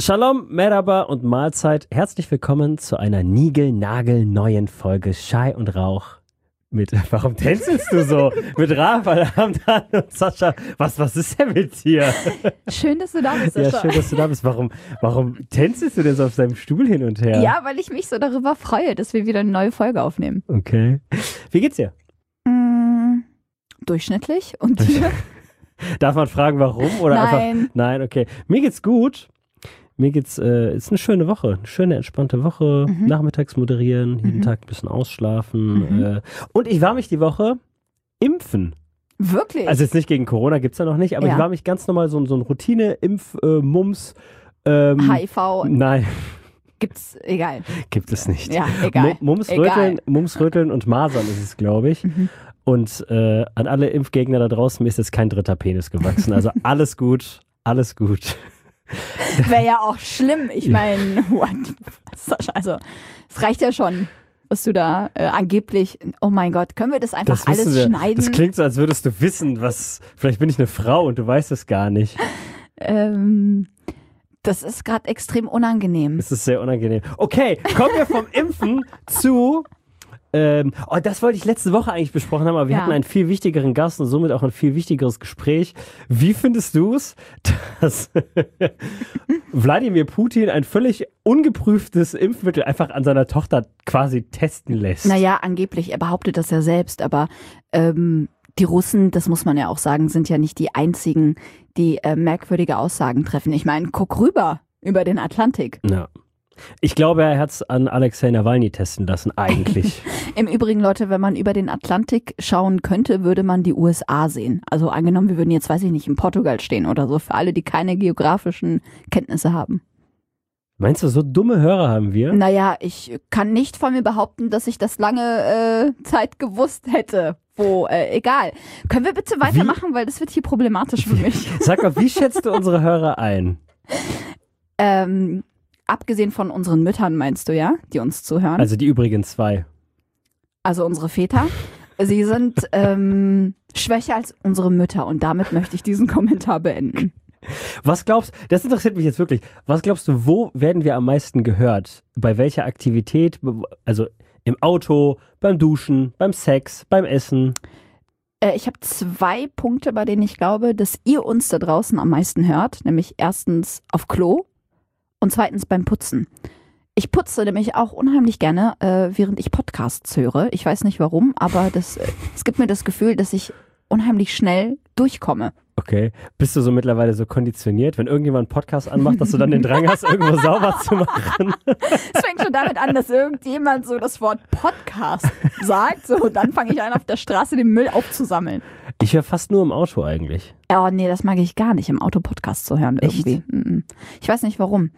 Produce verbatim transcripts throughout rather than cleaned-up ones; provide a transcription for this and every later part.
Shalom, Merhaba und Mahlzeit. Herzlich willkommen zu einer niegelnagelneuen Folge Schei und Rauch. Mit, warum tänzelst du so? Mit Rafael, Hamdan und Sascha. Was, was ist denn mit dir? Schön, dass du da bist, Sascha. Ja, schön, dass du da bist. Warum, warum tänzelst du denn so auf deinem Stuhl hin und her? Ja, weil ich mich so darüber freue, dass wir wieder eine neue Folge aufnehmen. Okay. Wie geht's dir? Mm, durchschnittlich. Und dir? Darf man fragen, warum? Oder Nein. Einfach, nein, okay. Mir geht's gut. Mir geht's, äh, ist eine schöne Woche, eine schöne, entspannte Woche. Mhm. Nachmittags moderieren, jeden mhm. Tag ein bisschen ausschlafen. Mhm. Äh, und ich war mich die Woche impfen. Wirklich? Also jetzt nicht gegen Corona, gibt's ja noch nicht, aber ja. ich war mich ganz normal so, so ein Routine-Impf-Mums. Äh, ähm, H I V? Nein. Gibt's, egal. Gibt es nicht. Ja, egal. M- Mumps, egal. Röteln, Mumps, Röteln und Masern ist es, glaube ich. Mhm. Und äh, an alle Impfgegner da draußen, mir ist jetzt kein dritter Penis gewachsen. Also alles gut, alles gut. Wäre ja auch schlimm. Ich meine, also es reicht ja schon, was du da äh, angeblich, oh mein Gott, können wir das einfach das alles wir. schneiden? Das klingt so, als würdest du wissen, was, vielleicht bin ich eine Frau und du weißt es gar nicht. Ähm, das ist gerade extrem unangenehm. Es ist sehr unangenehm. Okay, kommen wir vom Impfen zu... Ähm, oh, das wollte ich letzte Woche eigentlich besprochen haben, aber wir ja. hatten einen viel wichtigeren Gast und somit auch ein viel wichtigeres Gespräch. Wie findest du es, dass Wladimir Putin ein völlig ungeprüftes Impfmittel einfach an seiner Tochter quasi testen lässt? Naja, angeblich, er behauptet das ja selbst, aber ähm, die Russen, das muss man ja auch sagen, sind ja nicht die einzigen, die äh, merkwürdige Aussagen treffen. Ich meine, guck rüber über den Atlantik. Ja. Ich glaube, er hat es an Alexei Nawalny testen lassen, eigentlich. Im Übrigen, Leute, wenn man über den Atlantik schauen könnte, würde man die U S A sehen. Also angenommen, wir würden jetzt, weiß ich nicht, in Portugal stehen oder so, für alle, die keine geografischen Kenntnisse haben. Meinst du, so dumme Hörer haben wir? Naja, ich kann nicht von mir behaupten, dass ich das lange äh, Zeit gewusst hätte. Wo, äh, egal. Können wir bitte weitermachen, wie? Weil das wird hier problematisch für mich. Sag mal, wie schätzt du unsere Hörer ein? ähm... Abgesehen von unseren Müttern, meinst du, ja, die uns zuhören? Also die übrigen zwei. Also unsere Väter. Sie sind ähm, schwächer als unsere Mütter und damit möchte ich diesen Kommentar beenden. Was glaubst du, das interessiert mich jetzt wirklich, was glaubst du, wo werden wir am meisten gehört? Bei welcher Aktivität? Also im Auto, beim Duschen, beim Sex, beim Essen? Äh, ich habe zwei Punkte, bei denen ich glaube, dass ihr uns da draußen am meisten hört. Nämlich erstens auf Klo. Und zweitens beim Putzen. Ich putze nämlich auch unheimlich gerne, äh, während ich Podcasts höre. Ich weiß nicht warum, aber das, äh, es gibt mir das Gefühl, dass ich unheimlich schnell durchkomme. Okay. Bist du so mittlerweile so konditioniert, wenn irgendjemand einen Podcast anmacht, dass du dann den Drang hast, irgendwo sauber zu machen? Es fängt schon damit an, dass irgendjemand so das Wort Podcast sagt. So, dann fange ich an, auf der Straße den Müll aufzusammeln. Ich höre fast nur im Auto eigentlich. Oh nee, das mag ich gar nicht, im Auto Podcast zu hören irgendwie. Echt? Ich weiß nicht warum.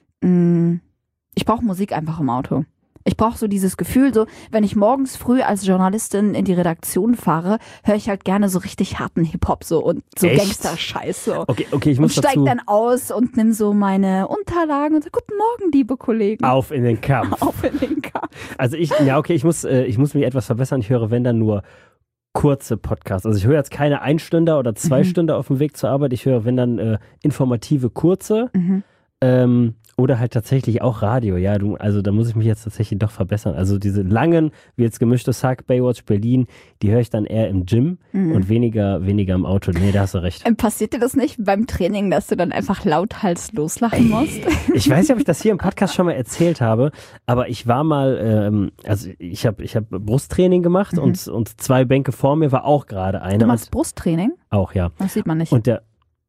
Ich brauche Musik einfach im Auto. Ich brauche so dieses Gefühl, so wenn ich morgens früh als Journalistin in die Redaktion fahre, höre ich halt gerne so richtig harten Hip-Hop so und so Gangster-Scheiß. So. Okay, okay, ich muss und steig dazu... dann aus und nimm so meine Unterlagen und sag, guten Morgen, liebe Kollegen. Auf in den Kampf. Auf in den Kampf. Also ich, ja okay, ich muss, äh, ich muss mich etwas verbessern. Ich höre, wenn dann nur kurze Podcasts. Also ich höre jetzt keine Einstünder oder zwei mhm. Stunden auf dem Weg zur Arbeit. Ich höre, wenn dann äh, informative kurze. Mhm. Ähm, oder halt tatsächlich auch Radio, ja, du, also da muss ich mich jetzt tatsächlich doch verbessern. Also diese langen, wie jetzt gemischtes Hack, Baywatch Berlin, die höre ich dann eher im Gym mhm. und weniger, weniger im Auto. Nee, da hast du recht. Ähm, passiert dir das nicht beim Training, dass du dann einfach lauthals loslachen musst? Ich weiß nicht, ob ich das hier im Podcast schon mal erzählt habe, aber ich war mal, ähm, also ich habe ich hab Brusttraining gemacht mhm. und, und zwei Bänke vor mir war auch gerade eine. Du machst Brusttraining? Auch, ja. Das sieht man nicht. Und der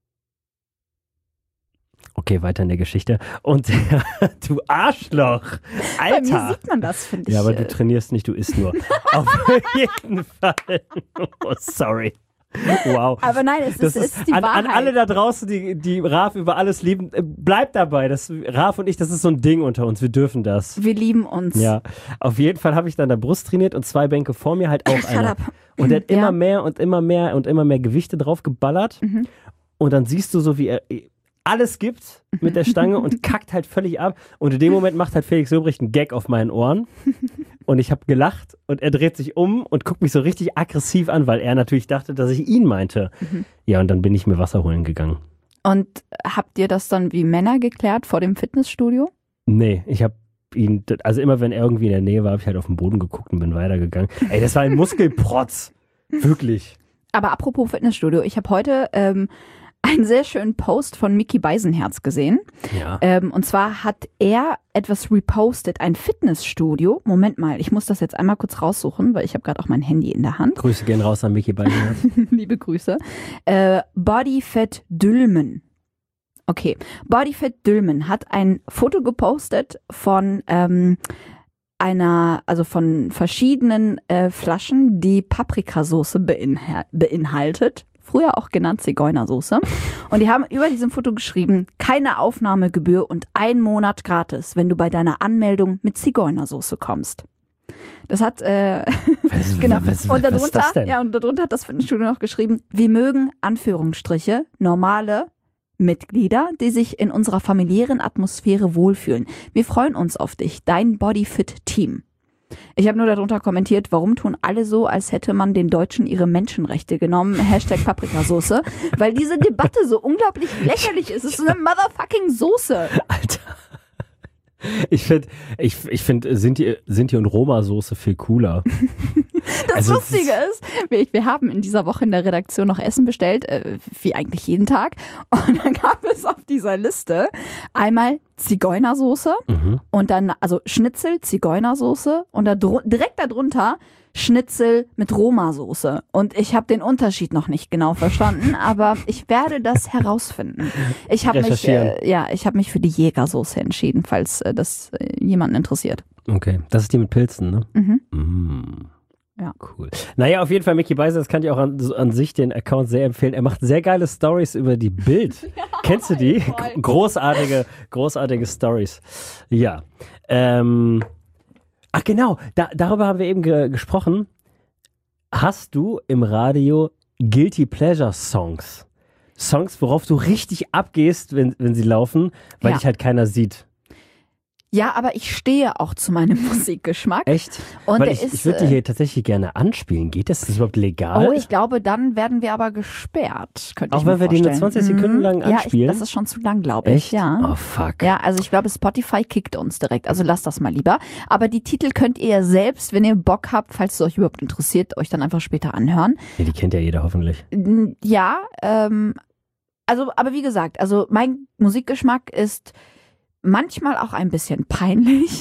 Okay, weiter in der Geschichte. Und der, du Arschloch! Alter! Bei mir sieht man das, finde ich. Ja, aber du trainierst nicht, du isst nur. Auf jeden Fall. Oh, sorry. Wow. Aber nein, es ist, ist, ist die an, Wahrheit. An alle da draußen, die, die Raf über alles lieben, bleibt dabei. Das, Raf und ich, das ist so ein Ding unter uns. Wir dürfen das. Wir lieben uns. Ja. Auf jeden Fall habe ich dann da Brust trainiert und zwei Bänke vor mir halt auch Shut einer. up. Und der hat Ja. immer mehr und immer mehr und immer mehr Gewichte drauf geballert. Mhm. Und dann siehst du so, wie er alles gibt mit der Stange und kackt halt völlig ab. Und in dem Moment macht halt Felix Lobrecht einen Gag auf meinen Ohren. Und ich habe gelacht und er dreht sich um und guckt mich so richtig aggressiv an, weil er natürlich dachte, dass ich ihn meinte. Mhm. Ja, und dann bin ich mir Wasser holen gegangen. Und habt ihr das dann wie Männer geklärt vor dem Fitnessstudio? Nee, ich habe ihn, also immer wenn er irgendwie in der Nähe war, habe ich halt auf den Boden geguckt und bin weitergegangen. Ey, das war ein Muskelprotz. Wirklich. Aber apropos Fitnessstudio, ich habe heute ähm, einen sehr schönen Post von Micky Beisenherz gesehen. Ja. Ähm, und zwar hat er etwas repostet, ein Fitnessstudio. Moment mal, ich muss das jetzt einmal kurz raussuchen, weil ich habe gerade auch mein Handy in der Hand. Grüße gehen raus an Micky Beisenherz. Liebe Grüße. Äh, Bodyfit Dülmen. Okay, Bodyfit Dülmen hat ein Foto gepostet von ähm, einer, also von verschiedenen äh, Flaschen, die Paprikasauce beinhal- beinhaltet. Früher auch genannt Zigeunersoße. Und die haben über diesem Foto geschrieben, keine Aufnahmegebühr und ein Monat gratis, wenn du bei deiner Anmeldung mit Zigeunersoße kommst. Das hat, äh, Was, genau. was, und was ist das darunter, denn? ja, und darunter hat das Fitnessstudio noch geschrieben, wir mögen, Anführungsstriche, normale Mitglieder, die sich in unserer familiären Atmosphäre wohlfühlen. Wir freuen uns auf dich, dein Bodyfit-Team. Ich habe nur darunter kommentiert, warum tun alle so, als hätte man den Deutschen ihre Menschenrechte genommen, Hashtag Paprikasauce, weil diese Debatte so unglaublich lächerlich ist. Es ist eine motherfucking Soße. Alter. Ich finde, ich, ich find, Sinti, Sinti und Roma-Soße viel cooler. Das Also, Lustige ist, wir, wir haben in dieser Woche in der Redaktion noch Essen bestellt, äh, wie eigentlich jeden Tag. Und dann gab es auf dieser Liste einmal Zigeunersoße Mhm. und dann, also Schnitzel, Zigeunersoße und da dru- direkt darunter Schnitzel mit Roma-Soße. Und ich habe den Unterschied noch nicht genau verstanden, aber ich werde das herausfinden. Ich habe mich, Recherchieren. äh, ja, ich habe mich für die Jägersoße entschieden, falls äh, das äh, jemanden interessiert. Okay, das ist die mit Pilzen, ne? Mhm. Mm. Ja. Cool. Naja, auf jeden Fall, Micky Beisenherz, das kann ich auch an, an sich den Account sehr empfehlen. Er macht sehr geile Stories über die Bild. Kennst du die? voll. Großartige, großartige Stories. Ja. Ähm, ach genau, da, darüber haben wir eben ge gesprochen. Hast du im Radio Guilty Pleasure Songs? Songs, worauf du richtig abgehst, wenn, wenn sie laufen, weil Ja. dich halt keiner sieht. Ja, aber ich stehe auch zu meinem Musikgeschmack. Echt? Und Weil der ich, ist, ich würde die äh, hier tatsächlich gerne anspielen. Geht das? Ist das überhaupt legal? Oh, ich glaube, dann werden wir aber gesperrt. Könnte Auch ich mir wenn wir die nur vorstellen. zwanzig Sekunden Mhm. lang Ja, anspielen? ich, das ist schon zu lang, glaube ich. Echt? Ja. Oh, fuck. Ja, also ich glaube, Spotify kickt uns direkt. Also lasst das mal lieber. Aber die Titel könnt ihr selbst, wenn ihr Bock habt, falls es euch überhaupt interessiert, euch dann einfach später anhören. Ja, die kennt ja jeder hoffentlich. N- Ja, ähm, also, aber wie gesagt, also mein Musikgeschmack ist manchmal auch ein bisschen peinlich.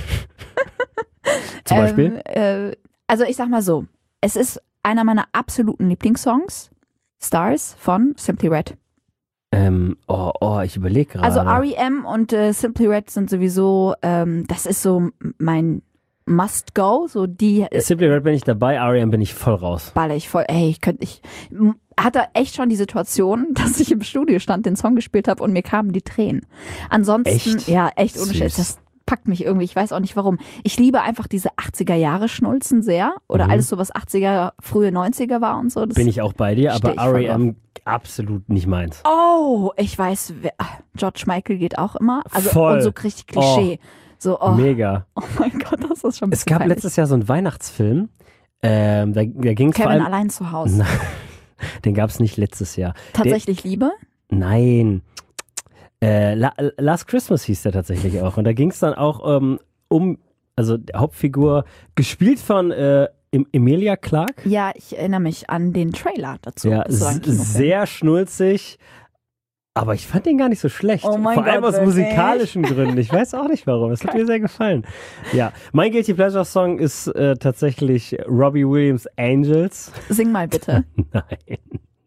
Zum Beispiel? Ähm, äh, also ich sag mal so, es ist einer meiner absoluten Lieblingssongs, Stars von Simply Red. Ähm, oh, oh, ich überlege gerade. Also R E M und äh, Simply Red sind sowieso, ähm, das ist so mein Must-Go, so die äh, Simply Red bin ich dabei, R E M bin ich voll raus. baller ich voll, ey, ich könnte, ich m- hatte echt schon die Situation, dass ich im Studio stand, den Song gespielt habe und mir kamen die Tränen. Ansonsten, Echt? ja, echt ohne Süß. Scheiß, das packt mich irgendwie, ich weiß auch nicht warum. Ich liebe einfach diese achtziger-Jahre-Schnulzen sehr oder Mhm. alles so, was achtziger, frühe neunziger war und so. Das Bin ich auch bei dir, aber Steh ich voll R E M absolut nicht meins. Oh, ich weiß, wer, ah, George Michael geht auch immer. Also Voll. und so richtig Klischee. So, oh, Mega. oh mein Gott, das ist schon ein Es bisschen gab peinlich. letztes Jahr so einen Weihnachtsfilm, ähm, da, da ging es vor Kevin allem... allein zu Hause. Nein, den gab es nicht letztes Jahr. Tatsächlich Liebe? Nein. Äh, La Last Christmas hieß der tatsächlich auch. Und da ging es dann auch ähm, um, also die Hauptfigur, gespielt von äh, em Emilia Clarke. Ja, ich erinnere mich an den Trailer dazu. Ja, Das war ein s- Kinofilm. sehr schnulzig. Aber ich fand den gar nicht so schlecht. Oh mein Vor allem Gott, aus wirklich? musikalischen Gründen. Ich weiß auch nicht warum. Es hat mir sehr gefallen. Ja, mein Guilty Pleasure Song ist äh, tatsächlich Robbie Williams Angels. Sing mal bitte. Nein.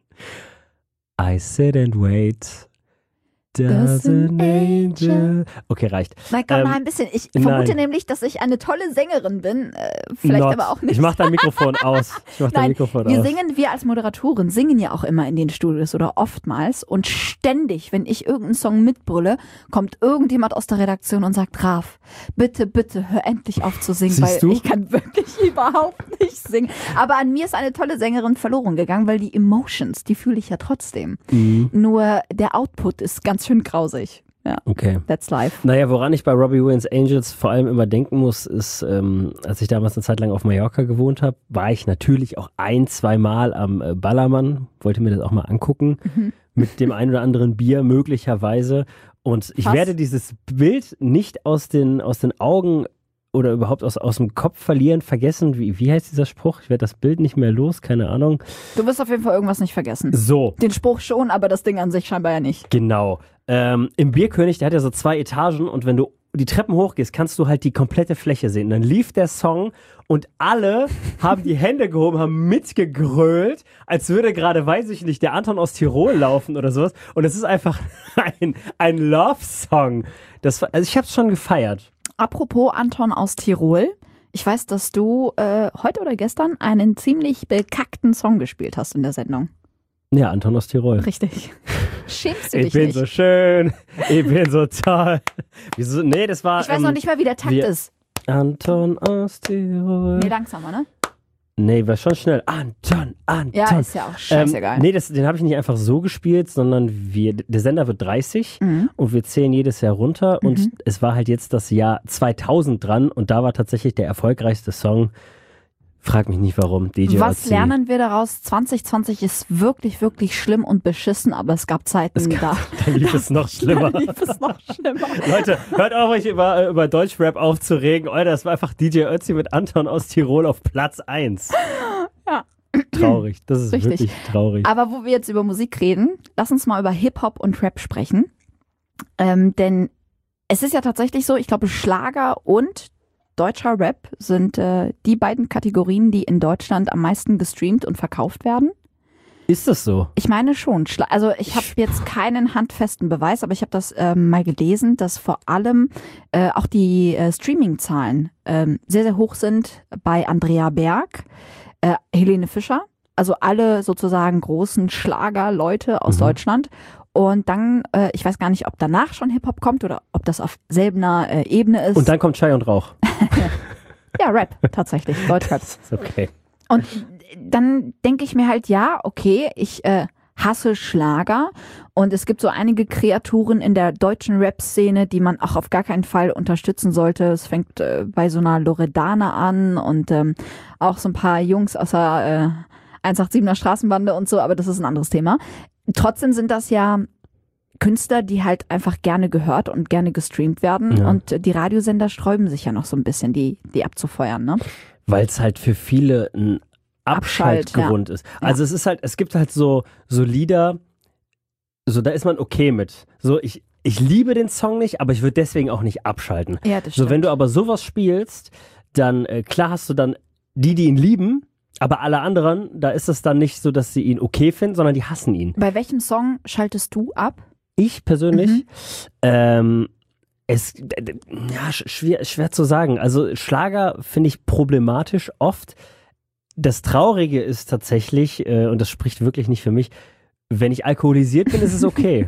I sit and wait. Does Does an an angel. angel- Okay, reicht. Mein Gott, Ähm, mal ein bisschen. Ich vermute nein. nämlich, dass ich eine tolle Sängerin bin. Äh, vielleicht Not. aber auch nicht. Ich mach dein Mikrofon aus. Ich mach dein Nein, Mikrofon wir aus. singen, wir als Moderatorin singen ja auch immer in den Studios oder oftmals und ständig, wenn ich irgendeinen Song mitbrülle, kommt irgendjemand aus der Redaktion und sagt, Raf, bitte, bitte, hör endlich auf zu singen, Siehst weil du? ich kann wirklich überhaupt nicht singen. Aber an mir ist eine tolle Sängerin verloren gegangen, weil die Emotions, die fühle ich ja trotzdem. Mhm. Nur der Output ist ganz schön grausig. Ja, Okay. that's life. Naja, woran ich bei Robbie Williams Angels vor allem immer denken muss, ist, ähm, als ich damals eine Zeit lang auf Mallorca gewohnt habe, war ich natürlich auch ein, zwei Mal am äh, Ballermann, wollte mir das auch mal angucken. Mhm. mit dem ein oder anderen Bier möglicherweise. Und ich Was? werde dieses Bild nicht aus den, aus den Augen oder überhaupt aus, aus dem Kopf verlieren, vergessen. Wie, wie heißt dieser Spruch? Ich werde das Bild nicht mehr los, keine Ahnung. Du wirst auf jeden Fall irgendwas nicht vergessen. So. Den Spruch schon, aber das Ding an sich scheinbar ja nicht. Genau. Ähm, im Bierkönig, der hat ja so zwei Etagen und wenn du die Treppen hochgehst, kannst du halt die komplette Fläche sehen. Dann lief der Song und alle haben die Hände gehoben, haben mitgegrölt, als würde gerade, weiß ich nicht, der Anton aus Tirol laufen oder sowas. Und es ist einfach ein, ein Love-Song. Das war, also ich habe es schon gefeiert. Apropos Anton aus Tirol. Ich weiß, dass du äh, heute oder gestern einen ziemlich bekackten Song gespielt hast in der Sendung. Ja, Anton aus Tirol. Richtig. Schämst du Ich dich bin nicht? so schön, ich bin so toll. Wieso? Nee, das war... Ich weiß ähm, noch nicht mal, wie der Takt wir- ist. Anton aus Tirol. Nee, langsamer, ne? Nee, war schon schnell. Anton, Anton. Ja, ist ja auch scheißegal. Ähm, nee, das, den habe ich nicht einfach so gespielt, sondern wir, der Sender wird dreißig Mhm. und wir zählen jedes Jahr runter. Und Mhm. es war halt jetzt das Jahr zweitausend dran und da war tatsächlich der erfolgreichste Song. Frag mich nicht warum, D J Was Ötzi. lernen wir daraus? zwanzig zwanzig ist wirklich, wirklich schlimm und beschissen, aber es gab Zeiten, Es da, Da lief es noch schlimmer. da lief es noch schlimmer. Leute, hört auf, euch über, über Deutschrap aufzuregen. Alter, das war einfach D J Ötzi mit Anton aus Tirol auf Platz eins. Ja. Traurig, das ist Richtig. wirklich traurig. Aber wo wir jetzt über Musik reden, lass uns mal über Hip-Hop und Rap sprechen. Ähm, denn es ist ja tatsächlich so, ich glaube, Schlager und deutscher Rap sind äh, die beiden Kategorien, die in Deutschland am meisten gestreamt und verkauft werden. Ist das so? Ich meine schon. Schla- Also ich habe jetzt keinen handfesten Beweis, aber ich habe das ähm, mal gelesen, dass vor allem äh, auch die äh, Streaming-Zahlen ähm, sehr, sehr hoch sind bei Andrea Berg, äh, Helene Fischer, also alle sozusagen großen Schlagerleute aus Mhm. Deutschland. Und dann, äh, ich weiß gar nicht, ob danach schon Hip-Hop kommt oder ob das auf selbener äh, Ebene ist. Und dann kommt Chai und Rauch. ja, Rap tatsächlich, Deutschrap. Das ist okay. Und dann denke ich mir halt, ja, okay, ich äh, hasse Schlager und es gibt so einige Kreaturen in der deutschen Rap-Szene, die man auch auf gar keinen Fall unterstützen sollte. Es fängt äh, bei so einer Loredana an und ähm, auch so ein paar Jungs aus der äh, hundertsiebenundachtziger Straßenbande und so, aber das ist ein anderes Thema. Trotzdem sind das ja Künstler, die halt einfach gerne gehört und gerne gestreamt werden Ja. und die Radiosender sträuben sich ja noch so ein bisschen, die, die abzufeuern, ne? Weil es halt für viele ein Abschalt, Abschaltgrund ist. Also es ist halt, es gibt halt so, so Lieder, so da ist man okay mit. So, ich, ich liebe den Song nicht, aber ich würde deswegen auch nicht abschalten. Ja, das So, stimmt. wenn du aber sowas spielst, dann äh, klar hast du dann die, die ihn lieben, aber alle anderen, da ist es dann nicht so, dass sie ihn okay finden, sondern die hassen ihn. Bei welchem Song schaltest du ab? Ich persönlich, Mhm. ähm, es, d- d- ja, sch- schwer, schwer zu sagen. Also Schlager finde ich problematisch oft. Das Traurige ist tatsächlich, äh, und das spricht wirklich nicht für mich, wenn ich alkoholisiert bin, ist es okay.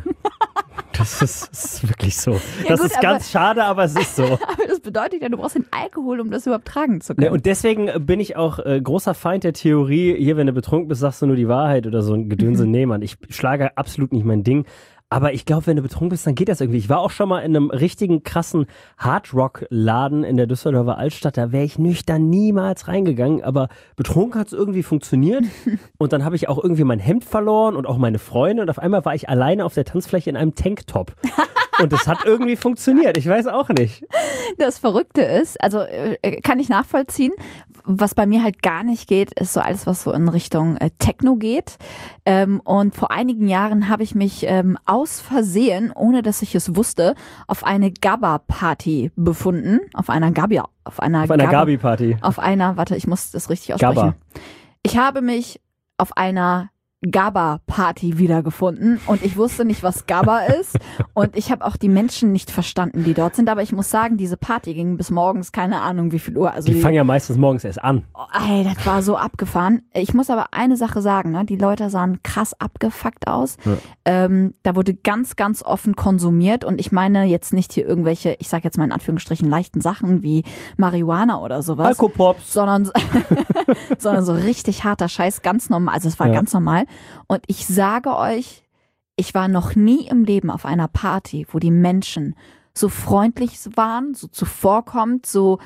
Das ist, das ist wirklich so. das gut, ist ganz schade, aber es ist so. Aber das bedeutet ja, du brauchst den Alkohol, um das überhaupt tragen zu Ne, können. und deswegen bin ich auch äh, großer Feind der Theorie, hier, wenn du betrunken bist, sagst du nur die Wahrheit oder so ein Gedönse. Mhm. Nee, Mann, ich schlage absolut nicht mein Ding. Aber ich glaube, wenn du betrunken bist, dann geht das irgendwie. Ich war auch schon mal in einem richtigen krassen Hardrock-Laden in der Düsseldorfer Altstadt. Da wäre ich nüchtern niemals reingegangen. Aber betrunken hat es irgendwie funktioniert. Und dann habe ich auch irgendwie mein Hemd verloren und auch meine Freunde. Und auf einmal war ich alleine auf der Tanzfläche in einem Tanktop. Und das hat irgendwie funktioniert. Ich weiß auch nicht. Das Verrückte ist, also äh, kann ich nachvollziehen, was bei mir halt gar nicht geht, ist so alles, was so in Richtung äh, Techno geht. Ähm, und vor einigen Jahren habe ich mich ähm, aus Versehen, ohne dass ich es wusste, auf eine Gabba-Party befunden. Auf einer Gabi, auf einer, Auf einer Gabba- Gabi-Party. Auf einer, warte, ich muss das richtig aussprechen. Gabba. Ich habe mich auf einer Gabba-Party wiedergefunden und ich wusste nicht, was Gabba ist und ich habe auch die Menschen nicht verstanden, die dort sind, aber ich muss sagen, diese Party ging bis morgens, keine Ahnung wie viel Uhr. Also Die fangen ja meistens morgens erst an. oh, ey, das war so abgefahren. Ich muss aber eine Sache sagen, ne? Die Leute sahen krass abgefuckt aus. Ja. Ähm, da wurde ganz, ganz offen konsumiert und ich meine jetzt nicht hier irgendwelche, ich sag jetzt mal in Anführungsstrichen, leichten Sachen wie Marihuana oder sowas. Alkopops. sondern, sondern so richtig harter Scheiß, ganz normal. Also es war Ja. ganz normal. Und ich sage euch, ich war noch nie im Leben auf einer Party, wo die Menschen so freundlich waren, so zuvorkommt, so.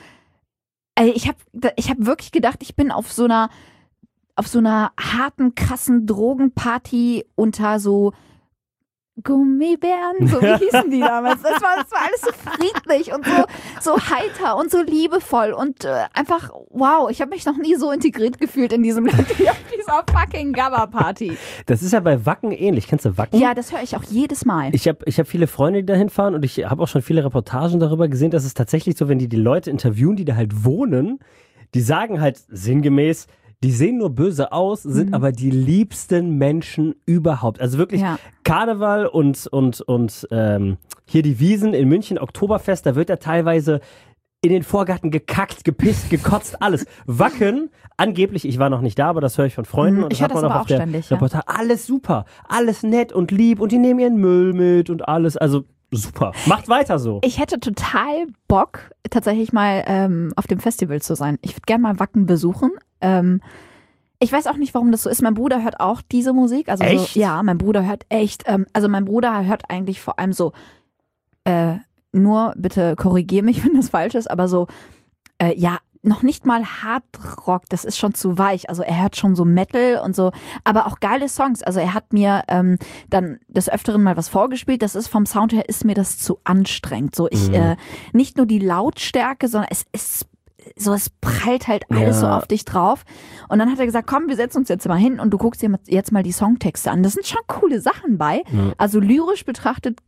Also ich habe ich hab wirklich gedacht, ich bin auf so einer auf so einer harten, krassen Drogenparty unter so Gummibären, so wie hießen die damals. Das war, das war alles so friedlich und so, so heiter und so liebevoll und äh, einfach, wow, ich habe mich noch nie so integriert gefühlt in diesem Land wie auf dieser fucking Gabba-Party. Das ist ja bei Wacken ähnlich. Kennst du Wacken? Ja, das höre ich auch jedes Mal. Ich habe ich hab viele Freunde, die da hinfahren und ich habe auch schon viele Reportagen darüber gesehen, dass es tatsächlich so, wenn die die Leute interviewen, die da halt wohnen, die sagen halt sinngemäß, die sehen nur böse aus, sind mhm. aber die liebsten Menschen überhaupt. Also wirklich ja. Karneval und, und, und ähm, hier die Wiesen in München, Oktoberfest, da wird ja teilweise in den Vorgarten gekackt, gepisst, gekotzt, alles. Wacken, angeblich, ich war noch nicht da, aber das höre ich von Freunden. Mhm, und ich höre das man aber auch auch auf der ständig. Ja. Reportage. Alles super, alles nett und lieb und die nehmen ihren Müll mit und alles. Also super, macht weiter so. Ich hätte total Bock, tatsächlich mal ähm, auf dem Festival zu sein. Ich würde gerne mal Wacken besuchen. Ähm, ich weiß auch nicht, warum das so ist. Mein Bruder hört auch diese Musik. Also echt? So, ja, mein Bruder hört echt. Ähm, also mein Bruder hört eigentlich vor allem so, äh, nur bitte korrigier mich, wenn das falsch ist, aber so, äh, ja, noch nicht mal Hardrock, das ist schon zu weich. Also er hört schon so Metal und so, aber auch geile Songs. Also er hat mir ähm, dann des Öfteren mal was vorgespielt. Das ist vom Sound her, ist mir das zu anstrengend. So ich, mhm. äh, nicht nur die Lautstärke, sondern es ist so, es prallt halt alles ja. so auf dich drauf. Und dann hat er gesagt, komm, wir setzen uns jetzt mal hin und du guckst dir jetzt mal die Songtexte an. Das sind schon coole Sachen bei. Mhm. Also lyrisch betrachtet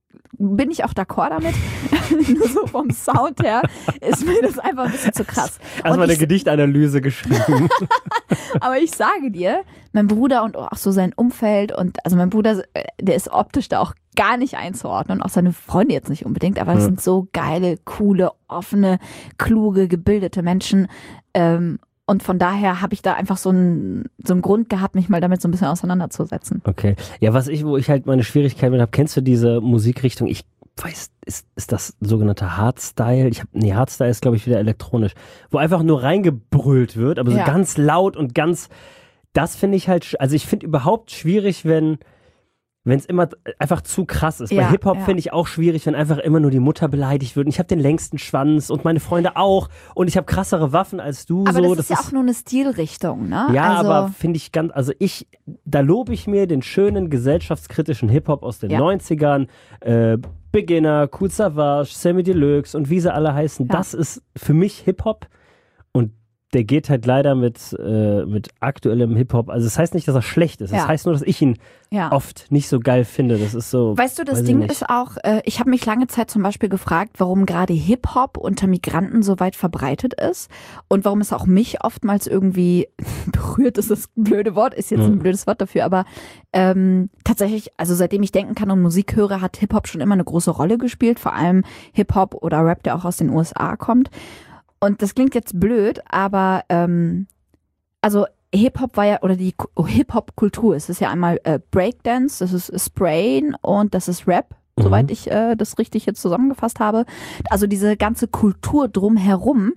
bin ich auch d'accord damit. Nur so vom Sound her ist mir das einfach ein bisschen zu krass. Erstmal eine Gedichtanalyse geschrieben. Aber ich sage dir, mein Bruder und auch so sein Umfeld und also mein Bruder, der ist optisch da auch gar nicht einzuordnen und auch seine Freunde jetzt nicht unbedingt, aber das sind so geile, coole, offene, kluge, gebildete Menschen. Ähm, Und von daher habe ich da einfach so einen so einen Grund gehabt, mich mal damit so ein bisschen auseinanderzusetzen. Okay. Ja, was ich, wo ich halt meine Schwierigkeit mit habe, kennst du diese Musikrichtung? Ich weiß, ist, ist das sogenannte Hardstyle? Ich hab, nee, Hardstyle ist, glaube ich, wieder elektronisch. Wo einfach nur reingebrüllt wird, aber so ja. ganz laut und ganz, das finde ich halt, also ich finde überhaupt schwierig, wenn wenn es immer einfach zu krass ist. Ja, Bei Hip-Hop ja. finde ich auch schwierig, wenn einfach immer nur die Mutter beleidigt wird. Und ich habe den längsten Schwanz und meine Freunde auch. Und ich habe krassere Waffen als du. Aber so. das ist das ja ist auch nur eine Stilrichtung, ne? Ja, also, aber finde ich ganz, also ich, da lobe ich mir den schönen gesellschaftskritischen Hip-Hop aus den ja. neunzigern. Äh, Beginner, Kool Savas, Sammy Deluxe und wie sie alle heißen. Ja. Das ist für mich Hip-Hop. Und der geht halt leider mit, äh, mit aktuellem Hip-Hop. Also das heißt nicht, dass er schlecht ist. Das ja. heißt nur, dass ich ihn ja. oft nicht so geil finde. Das ist so. Weißt du, das weiß Ding ich nicht. ist auch, äh, ich habe mich lange Zeit zum Beispiel gefragt, warum gerade Hip-Hop unter Migranten so weit verbreitet ist und warum es auch mich oftmals irgendwie berührt, ist das ein blöde Wort, ist jetzt ja. ein blödes Wort dafür, aber ähm, tatsächlich, also seitdem ich denken kann und Musik höre, hat Hip-Hop schon immer eine große Rolle gespielt, vor allem Hip-Hop oder Rap, der auch aus den U S A kommt. Und das klingt jetzt blöd, aber ähm, also Hip-Hop war ja, oder die Hip-Hop-Kultur, es ist ja einmal äh, Breakdance, das ist Sprayen und das ist Rap, mhm. soweit ich äh, das richtig jetzt zusammengefasst habe. Also diese ganze Kultur drumherum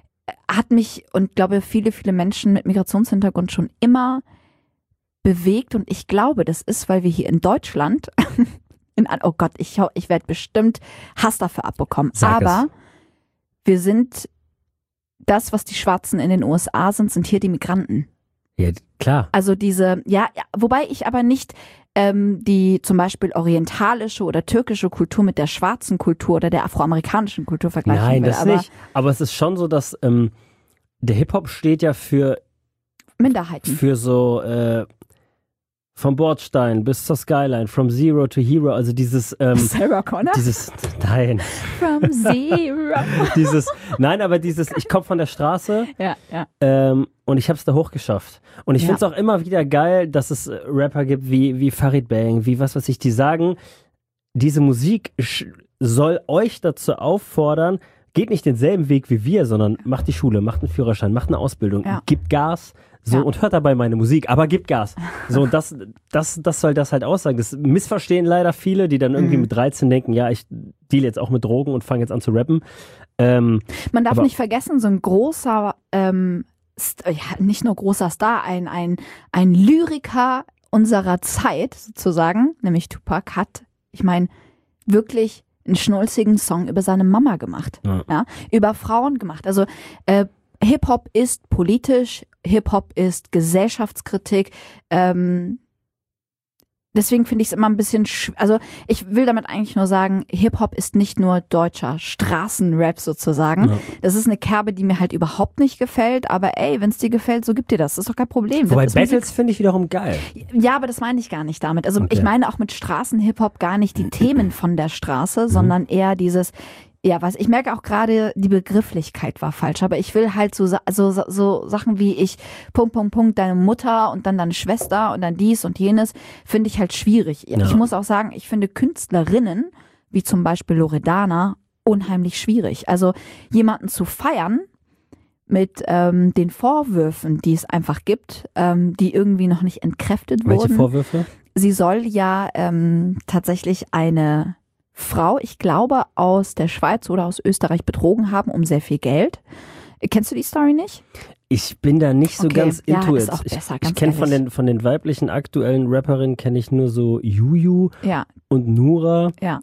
hat mich und glaube viele, viele Menschen mit Migrationshintergrund schon immer bewegt. Und ich glaube, das ist, weil wir hier in Deutschland, in, oh Gott, ich, ich werde bestimmt Hass dafür abbekommen, Sag aber es. wir sind das, was die Schwarzen in den U S A sind, sind hier die Migranten. Ja, klar. Also diese, ja, ja wobei ich aber nicht ähm, die zum Beispiel orientalische oder türkische Kultur mit der schwarzen Kultur oder der afroamerikanischen Kultur vergleichen Nein, will. das aber nicht. Aber es ist schon so, dass ähm, der Hip-Hop steht ja für, Minderheiten. für so äh, vom Bordstein bis zur Skyline, from Zero to Hero, also dieses ähm, Sarah Connor? dieses, nein. From Zero. dieses, nein, aber dieses, ich komme von der Straße ja, ja. ähm, und ich habe es da hochgeschafft. Und ich Ja. finde es auch immer wieder geil, dass es äh, Rapper gibt wie, wie Farid Bang, wie was weiß ich, die sagen, diese Musik sch- soll euch dazu auffordern, geht nicht denselben Weg wie wir, sondern macht die Schule, macht einen Führerschein, macht eine Ausbildung, Ja. gibt Gas, so, Ja. und hört dabei meine Musik, aber gibt Gas. So, und das, das, das soll das halt aussagen. Das missverstehen leider viele, die dann irgendwie Mhm. mit dreizehn denken, ja, ich deal jetzt auch mit Drogen und fange jetzt an zu rappen. Ähm, Man darf Aber- nicht vergessen, so ein großer, ähm, St- ja, nicht nur großer Star, ein, ein, ein Lyriker unserer Zeit sozusagen, nämlich Tupac, hat, ich meine, wirklich einen schnulzigen Song über seine Mama gemacht, Ja. ja, über Frauen gemacht. Also äh, Hip-Hop ist politisch, Hip-Hop ist Gesellschaftskritik. Ähm, deswegen finde ich es immer ein bisschen, sch- also ich will damit eigentlich nur sagen, Hip-Hop ist nicht nur deutscher Straßenrap sozusagen. Ja. Das ist eine Kerbe, die mir halt überhaupt nicht gefällt, aber ey, wenn es dir gefällt, so gib dir das. Das ist doch kein Problem. Wobei Das ist Battles finde ich wiederum geil. Musik- Ja, aber das meine ich gar nicht damit. Also Okay. ich meine auch mit Straßen-Hip-Hop gar nicht die Themen von der Straße, sondern eher dieses, ja, was ich merke auch gerade, die Begrifflichkeit war falsch, aber ich will halt so, Sa- so, so, so Sachen wie ich, Punkt, Punkt, Punkt, deine Mutter und dann deine Schwester und dann dies und jenes, finde ich halt schwierig. Ja. Ich muss auch sagen, ich finde Künstlerinnen, wie zum Beispiel Loredana, unheimlich schwierig. Also jemanden zu feiern mit ähm, den Vorwürfen, die es einfach gibt, ähm, die irgendwie noch nicht entkräftet Welche wurden. Vorwürfe? Sie soll ja ähm, tatsächlich eine Frau, ich glaube aus der Schweiz oder aus Österreich betrogen haben um sehr viel Geld. Kennst du die Story nicht? Ich bin da nicht so Okay, ganz ja, into ist it. auch Ich, besser, ich ganz kenne von ehrlich. den, von den weiblichen aktuellen Rapperinnen kenne ich nur so Juju Ja, und Nura. ja.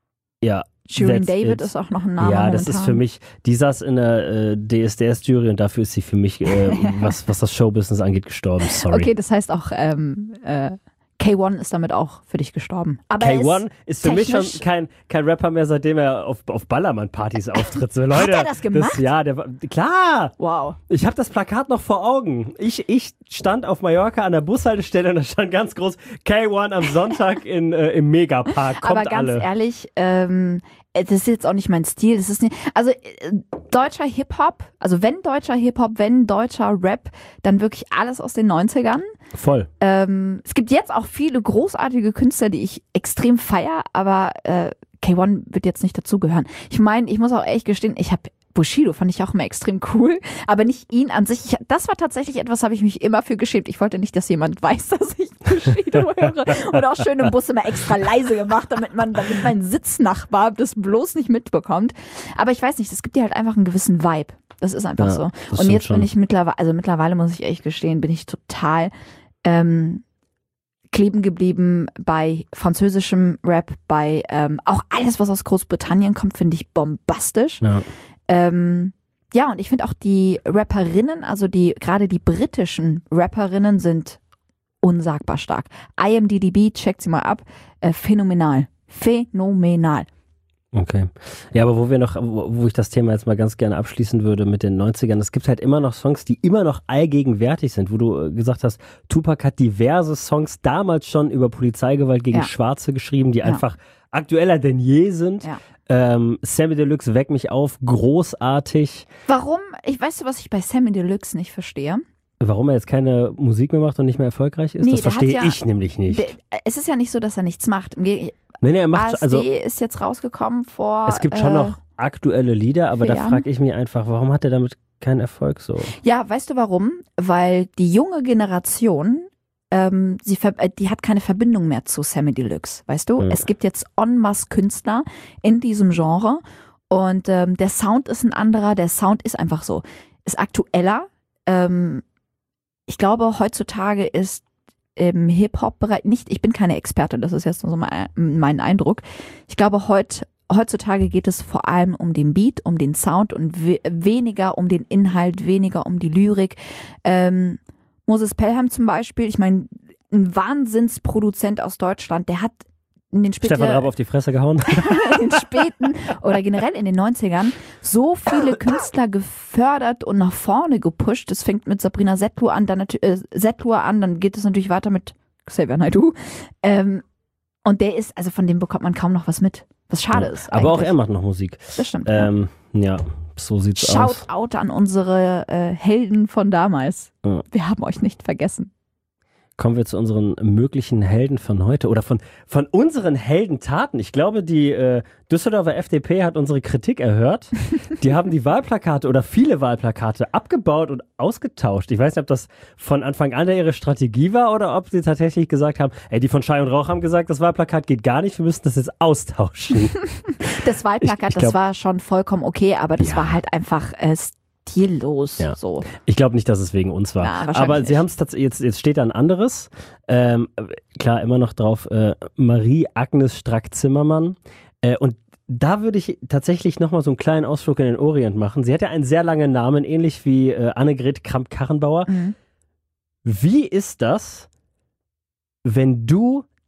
Ja, Shirin That's David it. ist auch noch ein Name. ja, das ist für momentan. mich, die saß in der äh, D S D S-Jury und dafür ist sie für mich, äh, was, was das Showbusiness angeht, gestorben. Sorry. Okay, das heißt auch, ähm, äh, K eins ist damit auch für dich gestorben. Aber K er ist eins ist für mich schon technisch- kein, kein Rapper mehr, seitdem er auf, auf Ballermann-Partys auftritt. So, Leute, er das gemacht? ja, der war, klar. Wow. Ich habe das Plakat noch vor Augen. Ich, ich stand auf Mallorca an der Bushaltestelle und da stand ganz groß K eins am Sonntag in, äh, im Megapark. Kommt Aber ganz alle. ehrlich, ähm, das ist jetzt auch nicht mein Stil. Das ist nicht, also äh, deutscher Hip-Hop, also wenn deutscher Hip-Hop, wenn deutscher Rap, dann wirklich alles aus den neunzigern. Voll. Ähm, es gibt jetzt auch viele großartige Künstler, die ich extrem feier, aber äh, K eins wird jetzt nicht dazugehören. Ich meine, ich muss auch ehrlich gestehen, ich habe Bushido fand ich auch immer extrem cool, aber nicht ihn an sich. Ich, das war tatsächlich etwas, habe ich mich immer für geschämt. Ich wollte nicht, dass jemand weiß, dass ich Bushido höre. Und auch schön im Bus immer extra leise gemacht, damit man, damit mein Sitznachbar das bloß nicht mitbekommt. Aber ich weiß nicht, es gibt dir halt einfach einen gewissen Vibe. Das ist einfach Ja, so. das Und stimmt jetzt bin schon. ich mittlerweile, also mittlerweile muss ich ehrlich gestehen, bin ich total ähm, kleben geblieben bei französischem Rap, bei ähm, auch alles, was aus Großbritannien kommt, finde ich bombastisch. Ja. Ähm, ja, und ich finde auch die Rapperinnen, also die gerade die britischen Rapperinnen sind unsagbar stark. I M D B, checkt sie mal ab, äh, phänomenal. Phänomenal. Okay. Ja, aber wo wir noch, wo, wo ich das Thema jetzt mal ganz gerne abschließen würde mit den neunzigern, es gibt halt immer noch Songs, die immer noch allgegenwärtig sind, wo du äh, gesagt hast, Tupac hat diverse Songs damals schon über Polizeigewalt gegen Ja. Schwarze geschrieben, die Ja. einfach aktueller denn je sind. Ja. Ähm, Sammy Deluxe, Weck mich auf, großartig. Warum? Ich weiß du, was ich bei Sammy Deluxe nicht verstehe. Warum er jetzt keine Musik mehr macht und nicht mehr erfolgreich ist, Nee, das der hat verstehe ja- ich nämlich nicht. Der, es ist ja nicht so, dass er nichts macht. Im Gegenteil, Nee, nee, er A macht, S D also ist jetzt rausgekommen vor. es gibt schon äh, noch aktuelle Lieder, aber vier da Jahren. frage ich mich einfach, warum hat er damit keinen Erfolg so? Ja, weißt du warum? Weil die junge Generation, ähm, sie ver äh, die hat keine Verbindung mehr zu Sammy Deluxe, weißt du? Ja. Es gibt jetzt en masse Künstler in diesem Genre und ähm, der Sound ist ein anderer, der Sound ist einfach so, ist aktueller. Ähm, ich glaube, heutzutage ist im Hip-Hop-Bereich nicht, ich bin keine Expertin, das ist jetzt nur so mein, mein Eindruck. Ich glaube, heut, heutzutage geht es vor allem um den Beat, um den Sound und we weniger um den Inhalt, weniger um die Lyrik. Ähm, Moses Pelham zum Beispiel, ich meine, ein Wahnsinnsproduzent aus Deutschland, der hat in den späten, Stefan Raab auf die Fresse gehauen? in den späten oder generell in den neunzigern so viele Künstler gefördert und nach vorne gepusht. Das fängt mit Sabrina Setlur an, dann natü- äh, Setlur an, dann geht es natürlich weiter mit Xavier Naidoo. Ähm, und der ist, also von dem bekommt man kaum noch was mit. Was schade Ja, ist. aber auch eigentlich. er macht noch Musik. Das stimmt. ja. Ähm, ja, so sieht's aus. Shout out an unsere äh, Helden von damals. Ja. Wir haben euch nicht vergessen. Kommen wir zu unseren möglichen Helden von heute oder von, von unseren Heldentaten. Ich glaube, die äh, Düsseldorfer F D P hat unsere Kritik erhört. Die haben die Wahlplakate oder viele Wahlplakate abgebaut und ausgetauscht. Ich weiß nicht, ob das von Anfang an ihre Strategie war oder ob sie tatsächlich gesagt haben, ey, die von Schei und Rauch haben gesagt, das Wahlplakat geht gar nicht, wir müssen das jetzt austauschen. Das Wahlplakat, Ich- ich glaub- das war schon vollkommen okay, aber das Ja. war halt einfach äh, stillos. Ja. So. Ich glaube nicht, dass es wegen uns war. Ja, wahrscheinlich Aber sie nicht. haben es tatsächlich, jetzt, jetzt steht da ein anderes. Ähm, klar, immer noch drauf, äh, Marie-Agnes Strack-Zimmermann. Äh, und da würde ich tatsächlich nochmal so einen kleinen Ausflug in den Orient machen. Sie hat ja einen sehr langen Namen, ähnlich wie äh, Annegret Kramp-Karrenbauer. Mhm. Wie ist das, wenn du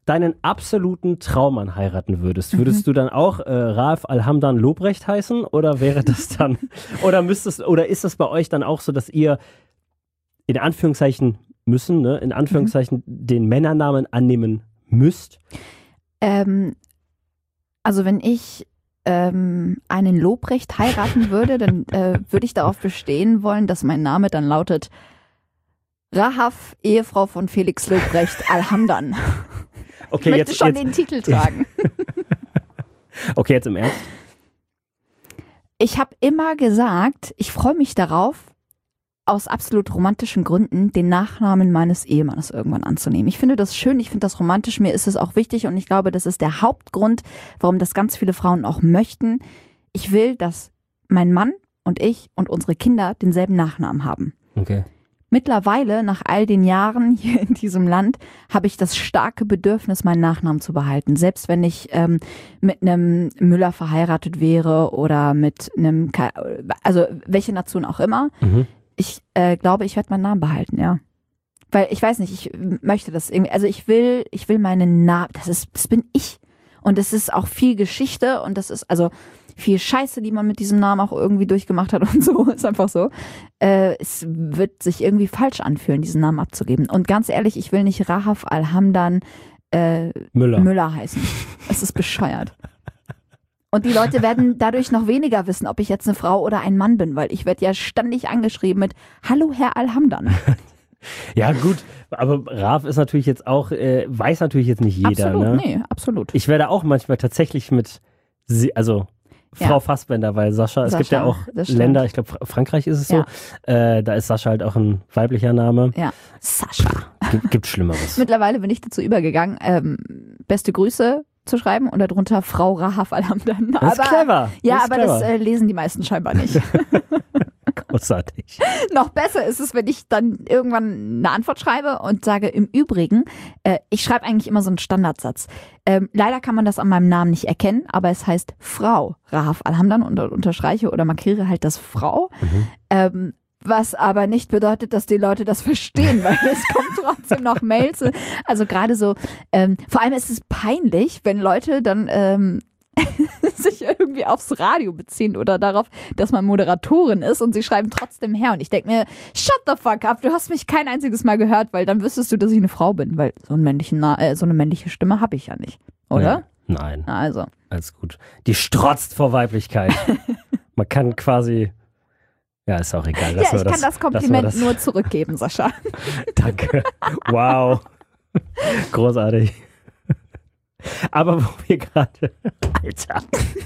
deinen absoluten Traummann heiraten würdest, würdest mhm. du dann auch äh, Ralf Alhamdan Lobrecht heißen oder wäre das dann, oder müsstest, oder ist das bei euch dann auch so, dass ihr in Anführungszeichen müssen, ne, in Anführungszeichen mhm. den Männernamen annehmen müsst? Ähm, also wenn ich ähm, einen Lobrecht heiraten würde, dann äh, würde ich darauf bestehen wollen, dass mein Name dann lautet Rahaf, Ehefrau von Felix Lobrecht Alhamdan. Okay, ich möchte jetzt, schon jetzt. den Titel tragen. Okay, jetzt im Ernst? Ich habe immer gesagt, ich freue mich darauf, aus absolut romantischen Gründen den Nachnamen meines Ehemannes irgendwann anzunehmen. Ich finde das schön, ich finde das romantisch, mir ist es auch wichtig und ich glaube, das ist der Hauptgrund, warum das ganz viele Frauen auch möchten. Ich will, dass mein Mann und ich und unsere Kinder denselben Nachnamen haben. Okay. Mittlerweile, nach all den Jahren hier in diesem Land, habe ich das starke Bedürfnis, meinen Nachnamen zu behalten. Selbst wenn ich ähm, mit einem Müller verheiratet wäre oder mit einem, Ka- also welche Nation auch immer. Mhm. Ich äh, glaube, ich werde meinen Namen behalten, ja. Weil ich weiß nicht, ich möchte das irgendwie, also ich will, ich will meinen Namen, das ist, das bin ich. Und es ist auch viel Geschichte und das ist, also viel Scheiße, die man mit diesem Namen auch irgendwie durchgemacht hat und so, ist einfach so. Äh, es wird sich irgendwie falsch anfühlen, diesen Namen abzugeben. Und ganz ehrlich, ich will nicht Rahaf Alhamdan äh, Müller. Müller heißen. Es ist bescheuert. Und die Leute werden dadurch noch weniger wissen, ob ich jetzt eine Frau oder ein Mann bin, weil ich werde ja ständig angeschrieben mit Hallo Herr Alhamdan. Ja gut, aber Raf ist natürlich jetzt auch, äh, weiß natürlich jetzt nicht jeder. Absolut, ne? nee, absolut. Ich werde auch manchmal tatsächlich mit, sie, also Frau ja. Fassbender, weil Sascha, es Sascha, gibt ja auch Länder, ich glaube Frankreich ist es so, ja. äh, da ist Sascha halt auch ein weiblicher Name. Ja, Sascha. Gibt, gibt Schlimmeres. Mittlerweile bin ich dazu übergegangen, ähm, beste Grüße zu schreiben und darunter Frau Rahaf Alhamdan. Das ist clever. Ja, das ist aber clever. das äh, lesen die meisten scheinbar nicht. Großartig. Noch besser ist es, wenn ich dann irgendwann eine Antwort schreibe und sage, im Übrigen, äh, ich schreibe eigentlich immer so einen Standardsatz. Ähm, leider kann man das an meinem Namen nicht erkennen, aber es heißt Frau Rahaf Alhamdan und unterstreiche oder markiere halt das Frau. Mhm. Ähm, was aber nicht bedeutet, dass die Leute das verstehen, weil es kommt trotzdem noch Mails. Also gerade so, ähm, vor allem ist es peinlich, wenn Leute dann ähm, sich irgendwie aufs Radio beziehen oder darauf, dass man Moderatorin ist und sie schreiben trotzdem her. Und ich denke mir, shut the fuck up, du hast mich kein einziges Mal gehört, weil dann wüsstest du, dass ich eine Frau bin, weil so, einen männlichen Na- äh, so eine männliche Stimme habe ich ja nicht, oder? Ja, nein. Na also. Alles gut. Die strotzt vor Weiblichkeit. Man kann quasi... Ja, ist auch egal. Ja, ich das, kann das Kompliment das. nur zurückgeben, Sascha. Danke. Wow. Großartig. Aber wo wir gerade, Alter,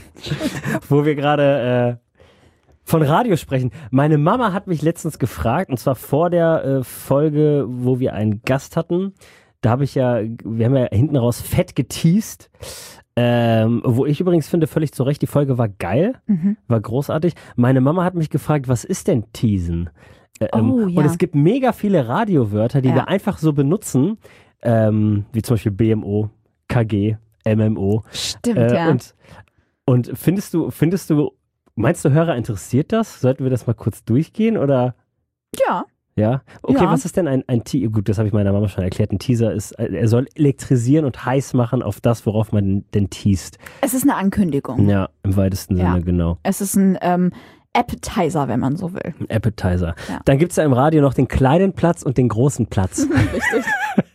wo wir gerade äh, von Radio sprechen. Meine Mama hat mich letztens gefragt, und zwar vor der äh, Folge, wo wir einen Gast hatten. Da habe ich ja, wir haben ja hinten raus fett geteased. Ähm, wo ich übrigens finde, völlig zu Recht, die Folge war geil, mhm. war großartig. Meine Mama hat mich gefragt, was ist denn Teasen? Ähm, oh, ja. Und es gibt mega viele Radiowörter, die ja. wir einfach so benutzen, ähm, wie zum Beispiel B M O, K G, M M O. Stimmt, äh, ja. Und, und findest du, findest du, meinst du, Hörer interessiert das? Sollten wir das mal kurz durchgehen oder? Ja. Ja? Okay, ja. was ist denn ein, ein Teaser? Gut, das habe ich meiner Mama schon erklärt. Ein Teaser ist, er soll elektrisieren und heiß machen auf das, worauf man denn teast. Es ist eine Ankündigung. Ja, im weitesten ja. Sinne, genau. Es ist ein ähm, Appetizer, wenn man so will. Ein Appetizer. Ja. Dann gibt es ja im Radio noch den kleinen Platz und den großen Platz. Richtig.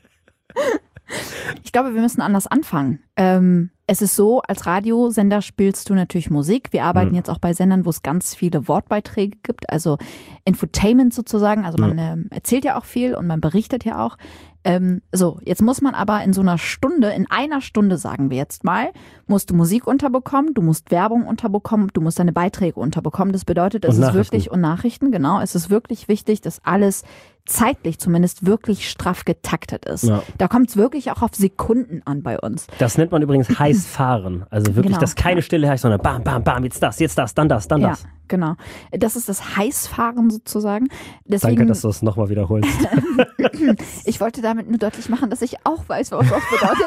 Ich glaube, wir müssen anders anfangen. Ähm, es ist so, als Radiosender spielst du natürlich Musik. Wir arbeiten mhm. jetzt auch bei Sendern, wo es ganz viele Wortbeiträge gibt, also Infotainment sozusagen. Also man ja. äh, erzählt ja auch viel und man berichtet ja auch. Ähm, so, jetzt muss man aber in so einer Stunde, in einer Stunde sagen wir jetzt mal, musst du Musik unterbekommen, du musst Werbung unterbekommen, du musst deine Beiträge unterbekommen. Das bedeutet, es ist wirklich, und Nachrichten, genau, es ist wirklich wichtig, dass alles zeitlich zumindest wirklich straff getaktet ist. Ja. Da kommt es wirklich auch auf Sekunden an bei uns. Das nennt man übrigens heiß fahren. Also wirklich, genau. dass keine Stille herrscht, sondern bam, bam, bam, jetzt das, jetzt das, dann das, dann ja, das. Genau. Das ist das Heißfahren sozusagen. Deswegen, Danke, dass du es nochmal wiederholst. Ich wollte damit nur deutlich machen, dass ich auch weiß, was das bedeutet.